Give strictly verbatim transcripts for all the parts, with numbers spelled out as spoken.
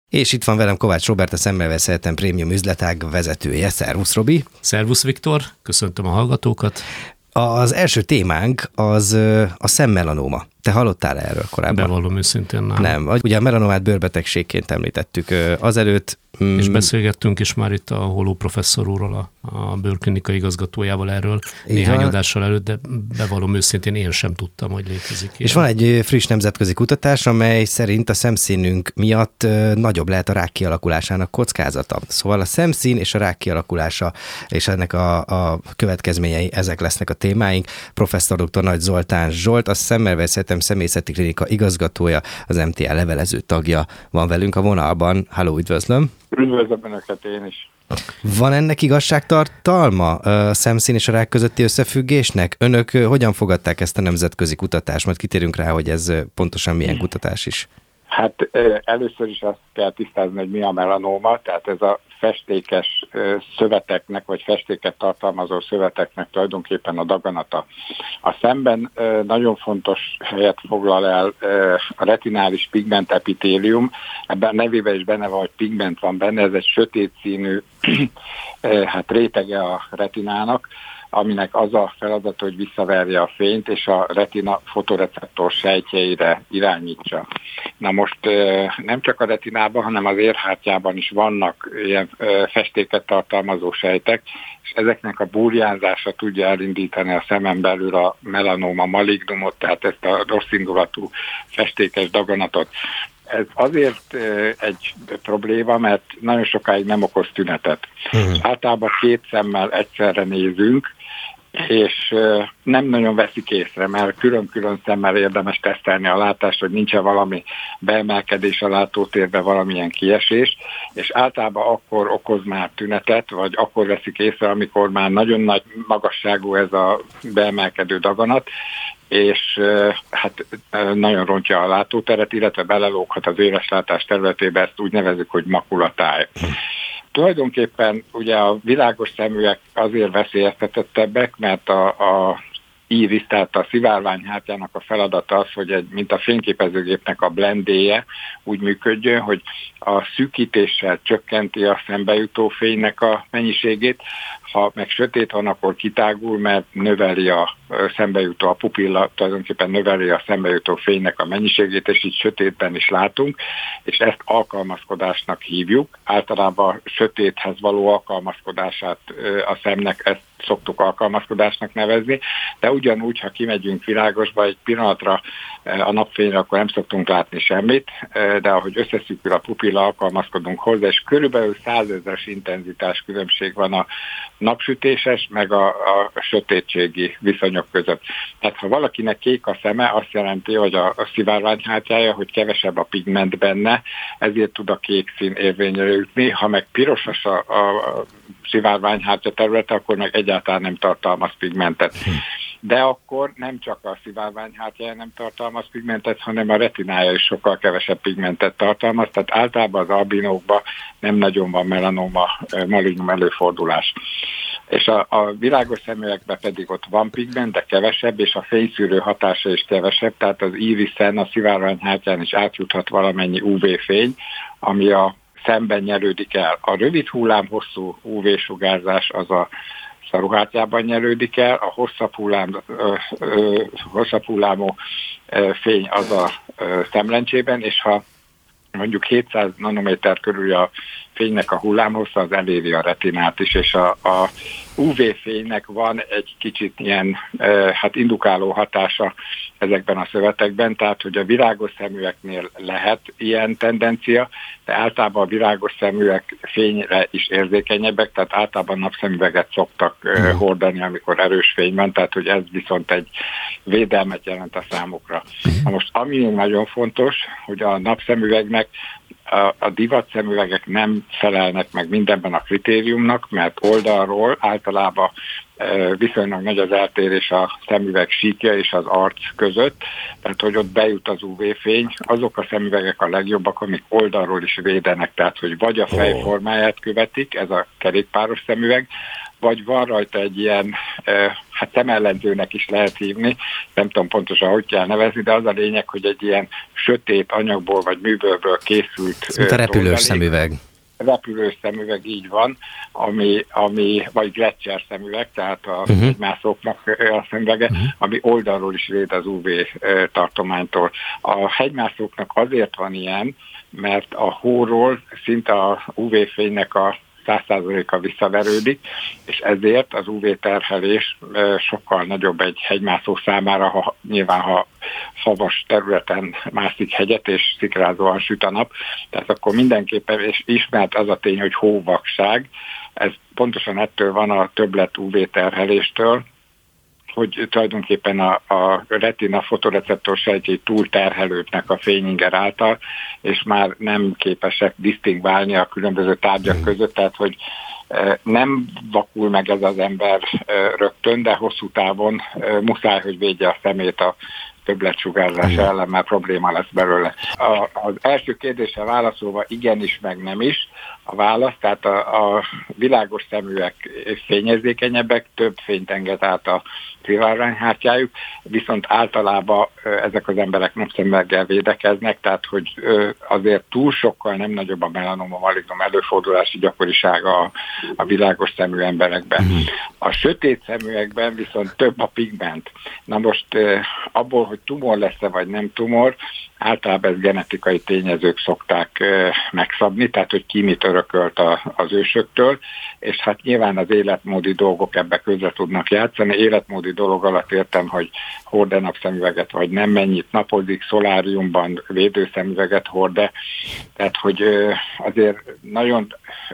És itt van velem Kovács Róbert, a Szemmelweis Prémium üzletág vezetője. Szervusz, Robi! Szervusz, Viktor! Köszöntöm a hallgatókat! Az első témánk az a szemmelanóma. Te hallottál erről korábban? Bevallom őszintén nem. Nem. Ugye a melanomát bőrbetegségként említettük azelőtt. Mm, és beszélgettünk is már itt a Holló professzor úrral, a, a bőrklinika igazgatójával erről néhány adással előtt, de bevallom őszintén én sem tudtam, hogy létezik. És ilyen. Van egy friss nemzetközi kutatás, amely szerint a szemszínünk miatt nagyobb lehet a rák kialakulásának kockázata. Szóval a szemszín és a rák kialakulása és ennek a, a következményei, ezek lesznek a témáink. Professzor dr. Nagy Zoltán Zsolt, a Szemmelweis Személyzeti Klinika igazgatója, az em té á levelező tagja van velünk a vonalban. Halló, üdvözlöm! Üdvözlöm Önöket én is! Van ennek igazságtartalma a szemszín és a rák közötti összefüggésnek? Önök hogyan fogadták ezt a nemzetközi kutatást? Majd kitérünk rá, hogy ez pontosan milyen kutatás is. Hát először is azt kell tisztázni, hogy mi a melanóma, tehát ez a festékes szöveteknek, vagy festéket tartalmazó szöveteknek tulajdonképpen a daganata. A szemben nagyon fontos helyet foglal el a retinális pigment epitélium, ebben a nevében is benne van, hogy pigment van benne, ez egy sötét színű hát rétege a retinának, aminek az a feladat, hogy visszaverje a fényt, és a retina fotoreceptor sejtjeire irányítsa. Na most nem csak a retinában, hanem az érhártyában is vannak ilyen festéket tartalmazó sejtek, és ezeknek a burjánzása tudja elindítani a szemen belül a melanóma malignumot, tehát ezt a rosszindulatú festékes daganatot. Ez azért egy probléma, mert nagyon sokáig nem okoz tünetet. Uh-huh. Általában két szemmel egyszerre nézünk, és nem nagyon veszik észre, mert külön-külön szemmel érdemes tesztelni a látást, hogy nincs-e valami beemelkedés a látótérbe, valamilyen kiesés, és általában akkor okoz már tünetet, vagy akkor veszik észre, amikor már nagyon nagy magasságú ez a beemelkedő daganat, és hát nagyon rontja a látóteret, illetve belelóghat az éreslátás területébe, ezt úgy nevezzük, hogy makulatáj. Tulajdonképpen ugye a világos szeműek azért veszélyeztetettebbek, mert a, a íris, tehát a szivárványhártyának a feladata az, hogy egy, mint a fényképezőgépnek a blendéje úgy működjön, hogy a szűkítéssel csökkenti a szembejutó fénynek a mennyiségét, ha meg sötét van, akkor kitágul, mert növeli a szembejutó, a pupilla tulajdonképpen növeli a szembejutó fénynek a mennyiségét, és így sötétben is látunk, és ezt alkalmazkodásnak hívjuk. Általában a sötéthez való alkalmazkodását a szemnek, ezt szoktuk alkalmazkodásnak nevezni, de ugyanúgy, ha kimegyünk világosba egy pillanatra a napfényre, akkor nem szoktunk látni semmit, de ahogy összeszűkül a pupilla, alkalmazkodunk hozzá, és körülbelül százezres intenzitás különbség van a napsütéses, meg a, a sötétségi viszonyok között. Tehát ha valakinek kék a szeme, azt jelenti, hogy a, a szivárványhártyája, hogy kevesebb a pigment benne, ezért tud a kék szín érvényre jutni. Ha meg piros a, a szivárványhártya területe, akkor meg egyáltalán nem tartalmaz pigmentet. De akkor nem csak a szivárványhártyája nem tartalmaz pigmentet, hanem a retinája is sokkal kevesebb pigmentet tartalmaz, tehát általában az albinókban nem nagyon van melanoma malignum előfordulás. És a, a világos szemüvegben pedig ott van pigment, de kevesebb, és a fényszűrő hatása is kevesebb, tehát az írisen, a szivárványhártyán is átjuthat valamennyi ú vé-fény, ami a szemben nyerődik el. A rövid hullám hosszú ú vé-sugárzás az a szaruhártyában nyerődik el, a hosszabb, hullám, ö, ö, hosszabb hullámú ö, fény az a ö, szemlencsében, és ha mondjuk hétszáz nanométer körül a fénynek a hullámhossza, az eléri a retinát is, és a, a ú vé-fénynek van egy kicsit ilyen e, hát indukáló hatása ezekben a szövetekben, tehát hogy a világos szemüvegnél lehet ilyen tendencia, de általában a világos szemüveg fényre is érzékenyebbek, tehát általában napszemüveget szoktak e, hordani, amikor erős fény van, tehát hogy ez viszont egy védelmet jelent a számukra. Na most ami nagyon fontos, hogy a napszemüvegnek A, a divat szemüvegek nem felelnek meg mindenben a kritériumnak, mert oldalról általában e, viszonylag nagy az eltérés a szemüveg síkja és az arc között, tehát hogy ott bejut az ú vé-fény, azok a szemüvegek a legjobbak, amik oldalról is védenek, tehát hogy vagy a fejformáját követik, ez a kerékpáros szemüveg, vagy van rajta egy ilyen, e, hát szemellenzőnek is lehet hívni, nem tudom pontosan, hogy kell nevezni, de az a lényeg, hogy egy ilyen sötét anyagból vagy műbőrből készült... Mint a repülős szemüveg. Repülős szemüveg, így van, ami, ami vagy Gletscher szemüveg, tehát a uh-huh. hegymászóknak a szemüvege, uh-huh. ami oldalról is véd az ú vé tartománytól. A hegymászóknak azért van ilyen, mert a hóról szinte a ú vé-fénynek a száz százaléka visszaverődik, és ezért az ú vé terhelés sokkal nagyobb egy hegymászó számára, ha nyilván ha havas területen mászik hegyet, és szikrázóan süt a nap, tehát akkor mindenképpen, és ismert az a tény, hogy hóvakság, ez pontosan ettől van a többlet ú vé terheléstől, hogy tulajdonképpen a, a retina fotoreceptor sejtjei túlterhelődnek a fényinger által, és már nem képesek disztingválni a különböző tárgyak között, tehát hogy nem vakul meg ez az ember rögtön, de hosszú távon muszáj, hogy védje a szemét a többletsugárzás ellen, mert probléma lesz belőle. A, az első kérdésre válaszolva igenis, meg nem is a válasz, tehát a, a világos szeműek fényérzékenyebbek, több fényt enged át a szivárványhártyájuk, viszont általában ezek az emberek napszemüveggel védekeznek, tehát hogy azért túl sokkal nem nagyobb a melanoma malignum előfordulási gyakorisága a, a világos szemű emberekben. A sötét szeműekben viszont több a pigment. Na most abból, hogy tumor lesz-e vagy nem tumor, általában ezt genetikai tényezők szokták megszabni, tehát hogy ki mit örökölt a, az ősöktől, és hát nyilván az életmódi dolgok ebbe közre tudnak játszani. Életmódi dolog alatt értem, hogy hord-e napszemüveget, vagy nem, mennyit napozik, szoláriumban védőszemüveget hord-e, tehát hogy azért nagyon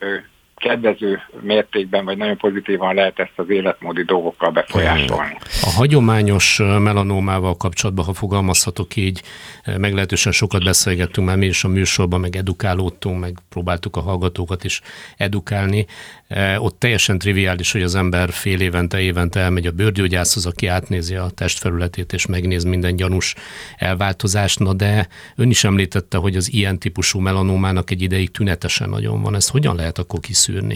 kedvező mértékben, vagy nagyon pozitívan lehet ezt az életmódi dolgokkal befolyásolni. A hagyományos melanómával kapcsolatban, ha fogalmazhatok így, meglehetősen sokat beszélgettünk már mi is a műsorban, meg edukálódtunk, meg próbáltuk a hallgatókat is edukálni. Ott teljesen triviális, hogy az ember fél évente, évente elmegy a bőrgyógyászhoz, aki átnézi a testfelületét, és megnéz minden gyanús elváltozást, na de ön is említette, hogy az ilyen típusú melanómának egy ideig tünetesen nagyon van. Ezt hogyan lehet akkor kiszűrni?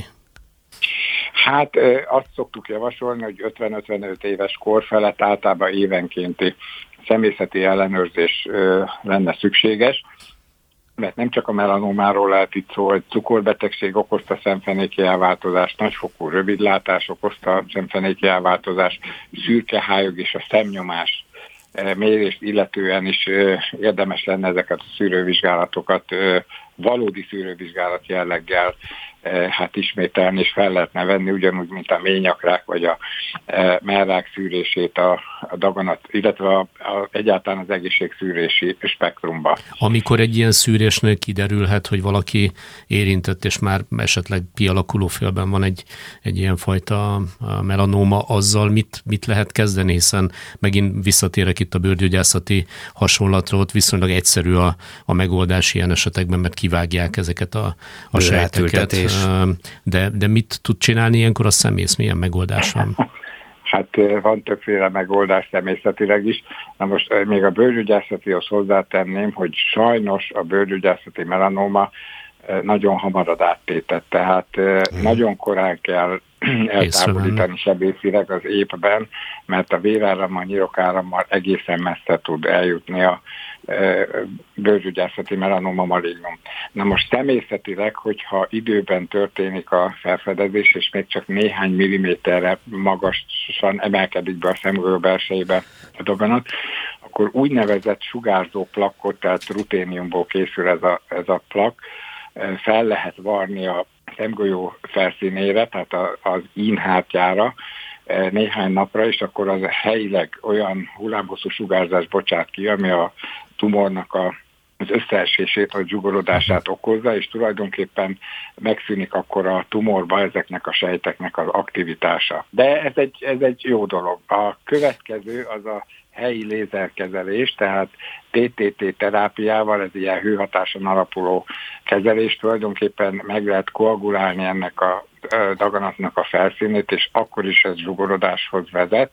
Hát azt szoktuk javasolni, hogy ötven-ötvenöt éves kor felett általában évenkénti személyzeti ellenőrzés lenne szükséges, mert nem csak a melanómáról lehet itt szó, hogy cukorbetegség okozta szemfenéki elváltozás, nagyfokú rövidlátás okozta szemfenéki elváltozás, szürkehályog és a szemnyomás mérést illetően is érdemes lenne ezeket a szűrővizsgálatokat valódi szűrővizsgálat jelleggel hát ismételni, és fel lehetne venni, ugyanúgy, mint a ményakrák, vagy a mellrák szűrését a, a daganat, illetve a, a, egyáltalán az egészségszűrési spektrumba. Amikor egy ilyen szűrésnél kiderülhet, hogy valaki érintett, és már esetleg kialakuló félben van egy, egy ilyen fajta melanóma, azzal mit, mit lehet kezdeni, hiszen megint visszatérek itt a bőrgyógyászati hasonlatra, ott viszonylag egyszerű a, a megoldás ilyen esetekben, mert kivágják ezeket a, a sejteket. De, de mit tud csinálni ilyenkor a szemész? Milyen megoldás van? Hát van többféle megoldás szemészetileg is. Na most még a bőrgyógyászatihoz hozzátenném, hogy sajnos a bőrgyógyászati melanóma nagyon hamar ad áttétet, tehát hmm. nagyon korán kell eltávolítani sebészileg az épben, mert a vérárammal, nyirokárammal egészen messze tud eljutni a bőrgyógyászati melanóma malignum. Na most szemészetileg, hogyha időben történik a felfedezés, és még csak néhány milliméterre magasan emelkedik be a szemüveg belsejébe a daganat, akkor úgynevezett sugárzó plakkot, tehát ruténiumból készül ez a, ez a plakk, fel lehet varni a szemgolyó felszínére, tehát az ínhártyára néhány napra, és akkor az helyileg olyan hullámhosszú sugárzást bocsát ki, ami a tumornak a, az összeesését vagy zsugorodását okozza, és tulajdonképpen megszűnik akkor a tumorba ezeknek a sejteknek az aktivitása. De ez egy, ez egy jó dolog. A következő az a helyi lézerkezelés, tehát té té té terápiával, ez ilyen hőhatáson alapuló kezelés, tulajdonképpen meg lehet koagulálni ennek a daganatnak a felszínét, és akkor is ez zsugorodáshoz vezet,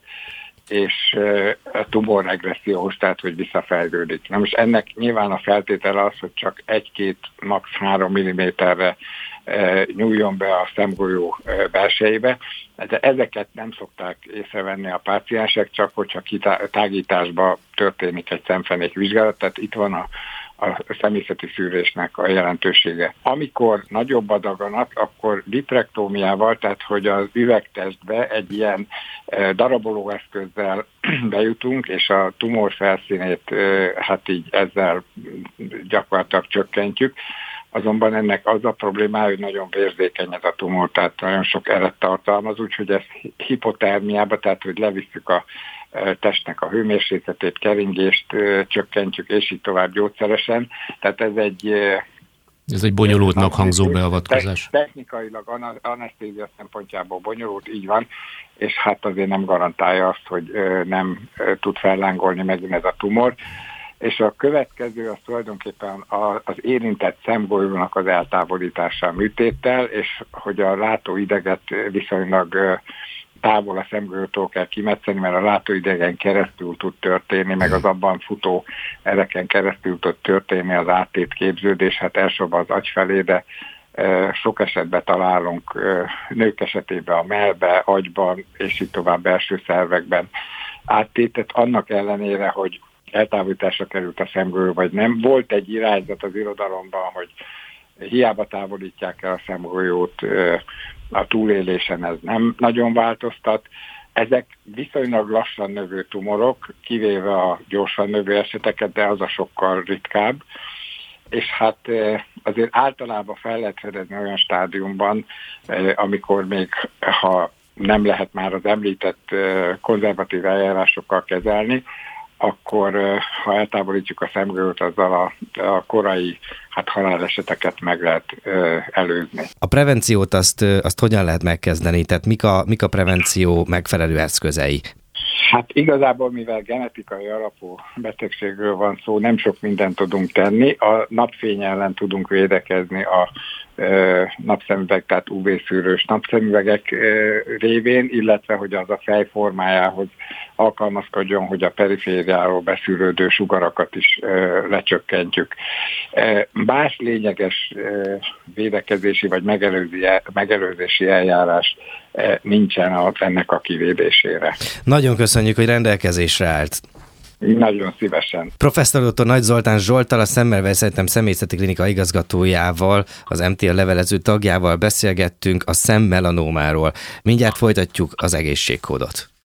és a tumorregresszióhoz, tehát hogy visszafejlődik. Na most ennek nyilván a feltétele az, hogy csak egy-két, max. három milliméterre nyúljon be a szemgolyó belsejébe. De ezeket nem szokták észrevenni a páciensek, csak hogyha tágításba történik egy szemfenék vizsgálat, tehát itt van a a személyzeti szűrésnek a jelentősége. Amikor nagyobb a daganat, akkor vitrektómiával, tehát hogy az üvegtestbe egy ilyen daraboló eszközzel bejutunk, és a tumor felszínét hát így ezzel gyakorlatilag csökkentjük. Azonban ennek az a problémája, hogy nagyon vérzékeny ez a tumor, tehát nagyon sok eret tartalmaz, úgyhogy ezt hipotermiába, tehát hogy levisszük a testnek a hőmérsékletét, keringést csökkentjük, és így tovább gyógyszeresen. Tehát ez egy... Ez egy bonyolultnak hangzó beavatkozás. Technikailag anesztézia szempontjából bonyolult, így van, és hát azért nem garantálja azt, hogy nem tud fellángolni megint ez a tumor. És a következő az tulajdonképpen az érintett szemgolyónak az eltávolítása a műtéttel, és hogy a látóideget viszonylag távol a szemgolyótól kell kimetszeni, mert a látóidegen keresztül tud történni, meg az abban futó ereken keresztül tud történni az áttétképződés, hát elsősorban az agy felé, de sok esetben találunk nők esetében a mellbe, agyban, és így tovább belső szervekben áttétet, annak ellenére, hogy eltávolításra került a szemgolyó, vagy nem. Volt egy irányzat az irodalomban, hogy hiába távolítják el a szemgolyót, a túlélésen ez nem nagyon változtat. Ezek viszonylag lassan növő tumorok, kivéve a gyorsan növő eseteket, de az a sokkal ritkább. És hát azért általában fel lehet fedezni olyan stádiumban, amikor még ha nem lehet már az említett konzervatív eljárásokkal kezelni, akkor ha eltávolítjuk a szemgolyót, azzal a, a korai hát haláleseteket meg lehet ö, előzni. A prevenciót azt, azt hogyan lehet megkezdeni? Tehát mik a, mik a prevenció megfelelő eszközei? Hát igazából, mivel genetikai alapú betegségről van szó, nem sok mindent tudunk tenni. A napfény ellen tudunk védekezni a ö, napszemüveg, tehát ú vé-szűrős napszemüvegek ö, révén, illetve hogy az a fej formájához alkalmazkodjon, hogy a perifériáról beszűrődő sugarakat is ö, lecsökkentjük. Más lényeges ö, védekezési vagy megelőzi, megelőzési eljárás ö, nincsen a, ennek a kivédésére. Nagyon köszönjük, hogy rendelkezésre állt. Nagyon szívesen. Professzor doktor Nagy Zoltán Zsolttal, a Szemmelweis Egyetem személyzeti klinika igazgatójával, az em té el levelező tagjával beszélgettünk a szemmelanómáról. Mindjárt folytatjuk az egészségkódot.